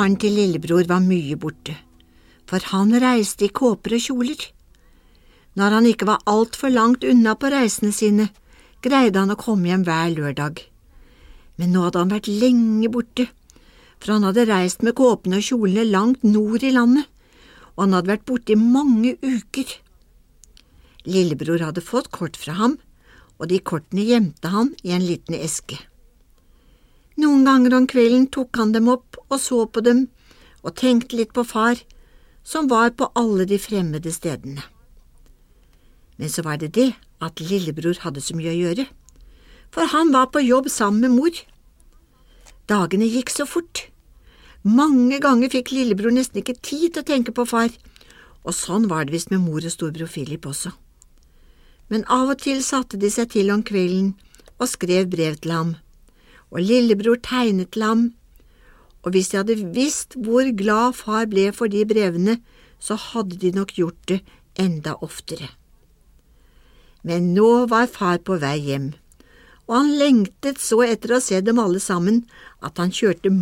Faren til lillebror var mye borte, for han reiste i kåper og kjoler. Når han ikke var alt for langt unna på reisene sine, greide han å komme hjem hver lørdag. Men nå hadde han vært lenge borte, for han hadde reist med kåpene og kjolene langt nord i landet, og han hadde vært borte i mange uker. Lillebror hadde fått kort fra ham, og de kortene gjemte han i en liten eske. Noen ganger om kvelden tok han dem opp og så på dem, og tenkte litt på far, som var på alle de fremmede stedene. Men så var det at lillebror hadde så mye å gjøre, for han var på jobb sammen med mor. Dagene gikk så fort. Mange ganger fikk lillebror nesten ikke tid til å tenke på far, og sånn var det visst med mor og storbror Philip også. Men av og til satte de seg til om kvelden og skrev brev til ham, og lillebror tegnet til ham, og hvis de hadde visst hvor glad far ble for de brevene, så hadde de nok gjort det enda oftere. Men nå var far på vei hjem, og han lengtet så etter å se dem alle sammen at han kjørte